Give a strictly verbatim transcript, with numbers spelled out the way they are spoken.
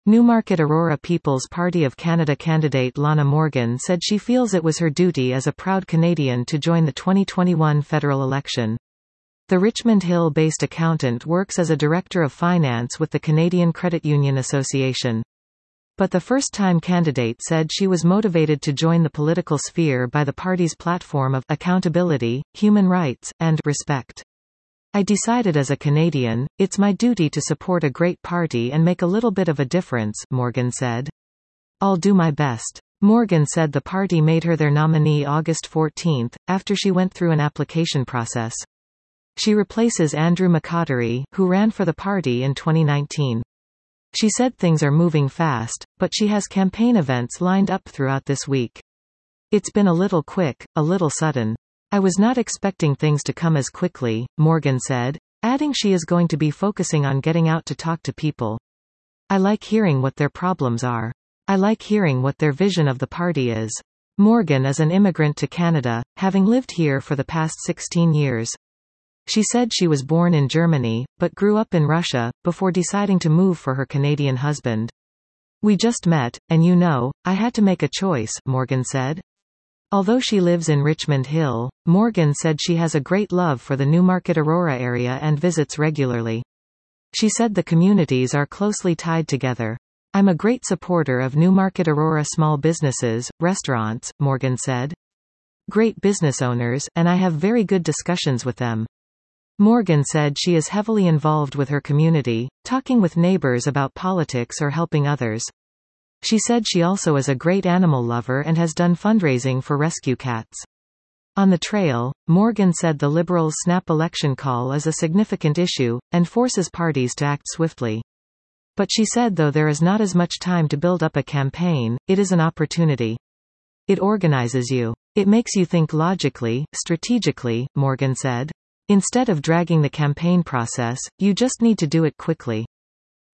Newmarket Aurora People's Party of Canada candidate Lana Morgan said she feels it was her duty as a proud Canadian to join the twenty twenty-one federal election. The Richmond Hill-based accountant works as a director of finance with the Canadian Credit Union Association. But the first-time candidate said she was motivated to join the political sphere by the party's platform of accountability, human rights, and respect. I decided as a Canadian, it's my duty to support a great party and make a little bit of a difference, Morgan said. I'll do my best. Morgan said the party made her their nominee August fourteenth, after she went through an application process. She replaces Andrew McCottery, who ran for the party in twenty nineteen. She said things are moving fast, but she has campaign events lined up throughout this week. It's been a little quick, a little sudden. I was not expecting things to come as quickly, Morgan said, adding she is going to be focusing on getting out to talk to people. I like hearing what their problems are. I like hearing what their vision of the party is. Morgan is an immigrant to Canada, having lived here for the past sixteen years. She said she was born in Germany, but grew up in Russia, before deciding to move for her Canadian husband. We just met, and you know, I had to make a choice, Morgan said. Although she lives in Richmond Hill, Morgan said she has a great love for the Newmarket Aurora area and visits regularly. She said the communities are closely tied together. I'm a great supporter of Newmarket Aurora small businesses, restaurants, Morgan said. Great business owners, and I have very good discussions with them. Morgan said she is heavily involved with her community, talking with neighbors about politics or helping others. She said she also is a great animal lover and has done fundraising for rescue cats. On the trail, Morgan said the Liberals' snap election call is a significant issue, and forces parties to act swiftly. But she said though there is not as much time to build up a campaign, it is an opportunity. It organizes you. It makes you think logically, strategically, Morgan said. Instead of dragging the campaign process, you just need to do it quickly.